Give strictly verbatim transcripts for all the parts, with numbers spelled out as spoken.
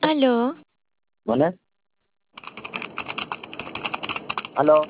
Aló, ¿Vale? ¿Aló?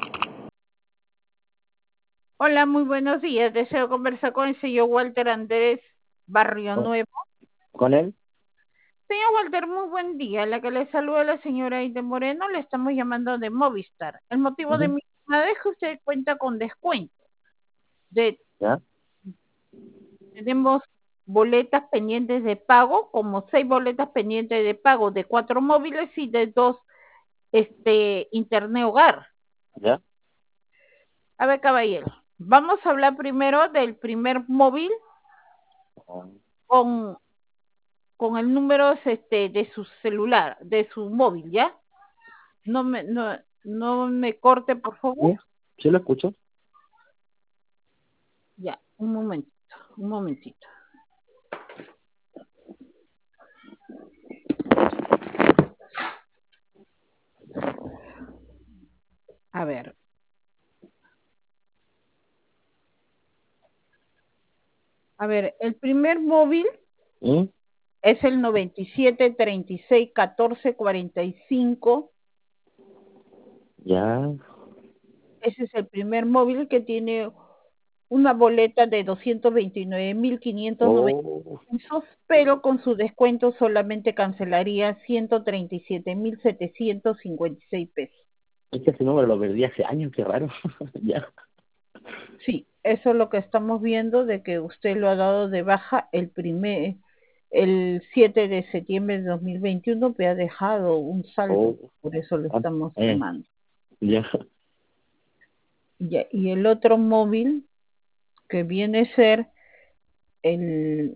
Hola, muy buenos días. Deseo conversar con el señor Walter Andrés Barrio ¿Con, Nuevo. con él? Señor Walter, muy buen día. La que le saluda la señora Aide Moreno, le estamos llamando de Movistar. El motivo de Ujú. mi llamada es que usted cuenta con descuento. De, ¿Ya? tenemos boletas pendientes de pago, como seis boletas pendientes de pago de cuatro móviles y de dos este, internet hogar. ¿Ya? A ver, caballero, vamos a hablar primero del primer móvil con con el número este de su celular, de su móvil, ¿ya? No me no no me corte, por favor. ¿Sí? ¿Sí lo escucho? Ya, un momentito, un momentito. A ver. A ver, el primer móvil ¿Mm? es el noventa y siete, treinta y seis, catorce, cuarenta y cinco. Ya. Ese es el primer móvil que tiene una boleta de doscientos veintinueve mil quinientos noventa Oh, pesos, pero con su descuento solamente cancelaría ciento treinta y siete mil setecientos cincuenta y seis pesos. es que ese número lo perdí hace años, qué raro. Ya. Sí, eso es lo que estamos viendo, de que usted lo ha dado de baja el primer, el siete de septiembre de dos mil veintiuno, pero ha dejado un saldo, Oh, por eso lo ah, estamos eh, llamando. ya. Ya, y el otro móvil, que viene a ser el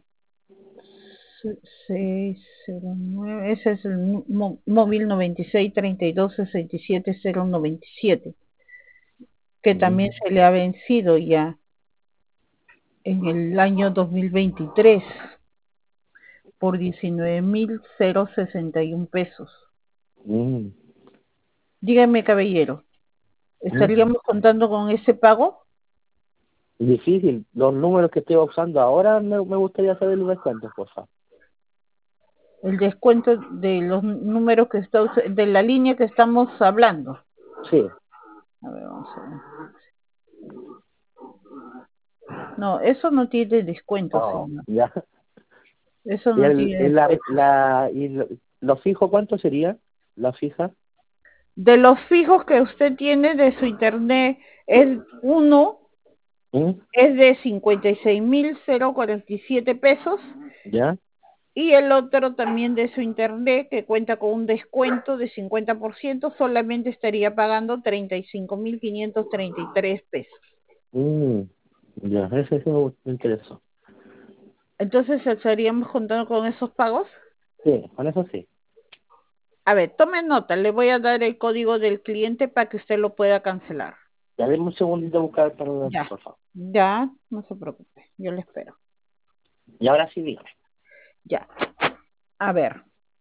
seis cero nueve, ese es el mó- móvil noventa y seis, treinta y dos, sesenta y siete, cero noventa y siete, que también Mm, se le ha vencido ya en el año dos mil veintitrés. Por diecinueve mil sesenta y uno pesos. mm, Dígame, caballero, mm. ¿estaríamos contando con ese pago? Difícil. Los números que estoy usando ahora me, me gustaría saber los descuentos, por favor. El descuento de los números que está us- de la línea que estamos hablando. Sí. A ver, vamos a ver. No, eso no tiene descuento, Oh, señor. ya. Eso ¿Y, no el, tiene y la, descuento. la, y lo, lo fijo cuánto sería? ¿La fija? De los fijos que usted tiene de su internet, es uno ¿Mm? es de cincuenta y seis mil cuarenta y siete pesos. ¿Ya? Y el otro también de su internet, que cuenta con un descuento de cincuenta por ciento, solamente estaría pagando treinta y cinco mil quinientos treinta y tres pesos. Mm, ya, ese sí me me interesó. Entonces, ¿estaríamos contando con esos pagos? Sí, con eso sí. A ver, tome nota, le voy a dar el código del cliente para que usted lo pueda cancelar. Ya denme un segundito a buscar para ver, Ya, por favor. ya, no se preocupe, yo le espero. Y ahora sí, dígame. Ya, a ver,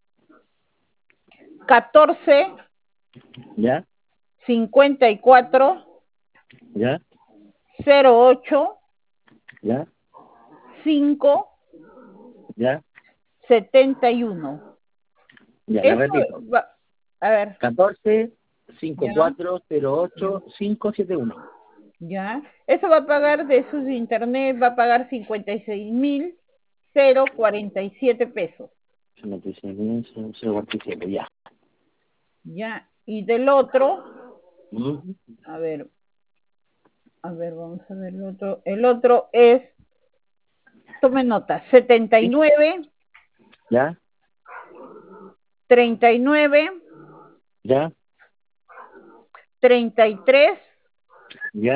catorce, ¿Ya? cincuenta y cuatro, ¿Ya? cero ocho, ¿Ya? cinco, ¿Ya? setenta y uno. Ya, le Eso repito. va, a ver, catorce, cincuenta y ya. cuatro, cero ocho, cinco siete uno. Ya, eso va a pagar de sus internet, va a pagar cincuenta y seis mil cuarenta y siete pesos. cincuenta y seis mil cuarenta y siete, ya. Ya, y del otro, Mm, a ver, a ver, vamos a ver el otro. El otro es, tome nota, setenta y ¿Sí? nueve, ¿Ya? treinta y nueve, ¿Ya? treinta y tres, ¿Ya?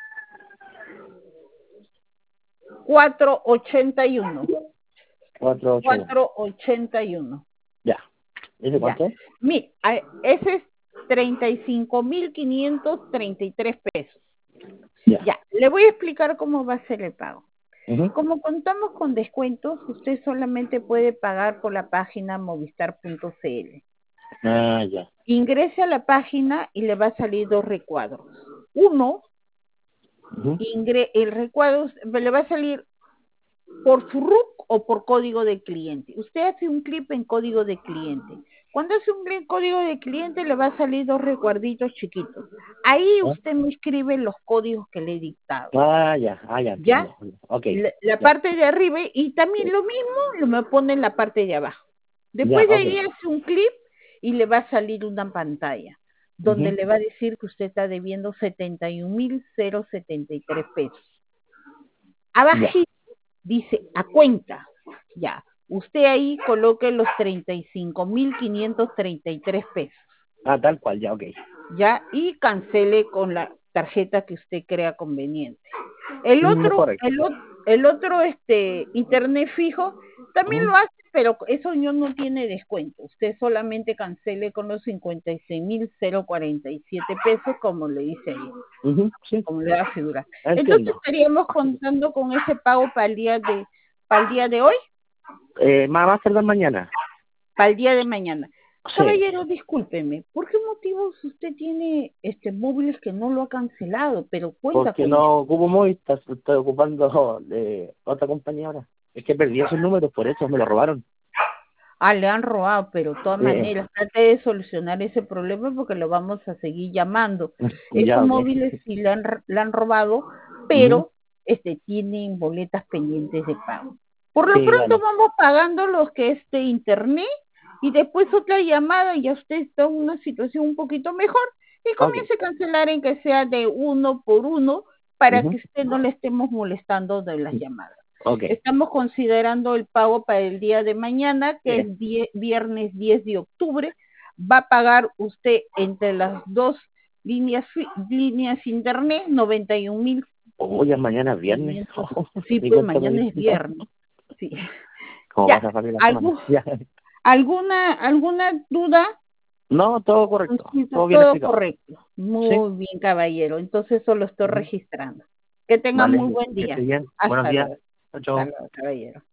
cuatrocientos ochenta y uno. cuatrocientos ochenta y uno. cuatrocientos ochenta y uno. Ya. ¿Ese Ya. cuánto es? Mi, a- ese es treinta y cinco mil quinientos treinta y tres pesos. Ya. Ya, le voy a explicar cómo va a ser el pago. Ujú. Como contamos con descuentos, usted solamente puede pagar por la página movistar punto c l. Ah, ya. Ingrese a la página y le va a salir dos recuadros. Uno, Ujú. ingre, el recuadro le va a salir por su R U C o por código de cliente. Usted hace un clip en código de cliente. Cuando hace un clip en código de cliente le va a salir dos recuerditos chiquitos. Ahí ¿Ah? usted me escribe los códigos que le he dictado. Ah, ya, ah, ya ¿Ya? entiendo. Ok, La, la ya, parte de arriba y también lo mismo lo me pone en la parte de abajo. ya, Después de ok. ahí hace un clip y le va a salir una pantalla donde Ujú. le va a decir que usted está debiendo setenta y un mil setenta y tres pesos. Ya. Abajito dice a cuenta. Ya. Usted ahí coloque los treinta y cinco mil quinientos treinta y tres pesos. Ah, tal cual, ya, ok. Ya, y cancele con la tarjeta que usted crea conveniente. El Mm, otro, correcto. el, el otro este internet fijo también Ujú. lo hace, pero eso no, no tiene descuento. Usted solamente cancele con los cincuenta y seis mil cuarenta y siete pesos, como le dice ahí, Ujú, sí, como le da figura. Entonces entiendo. estaríamos contando con ese pago para el día de, para el día de hoy, Eh, más va a tardar mañana. para el día de mañana. Sí, Caballero, discúlpeme, ¿por qué motivos usted tiene este móviles que no lo ha cancelado, pero cuenta porque con él? no ocupo Movistar, estoy ocupando de otra compañía ahora. Es que perdí esos números, por eso me lo robaron. Ah, le han robado, pero de todas Eh, maneras, trate de solucionar ese problema porque lo vamos a seguir llamando. ya, Esos ok. móviles sí le han, le han robado, Ujú. pero este, tienen boletas pendientes de pago. Por lo Sí, pronto vale. vamos pagando los que es de internet y después otra llamada y ya usted está en una situación un poquito mejor y Ok. comience a cancelar en que sea de uno por uno para Ujú. que usted no le estemos molestando de las llamadas. Ok. Estamos considerando el pago para el día de mañana, que Eh, es die- viernes diez de octubre. Va a pagar usted entre las dos líneas, fi- líneas internet noventa y un mil oh, ya mañana es viernes. quinientos. Sí, Ni pues cuenta me mañana di. es viernes. Sí. Como Ya, pasa rápido la semana. ¿algún- Ya. ¿alguna, alguna duda? No, todo correcto. Consulta, Todo bien todo explicado. correcto. Sí. Muy bien, caballero. Entonces eso lo estoy Ujú. registrando. Que tenga Vale. muy buen Que esté día. bien. Buenos Hasta días. luego. Chao, Hasta chao. luego, caballero.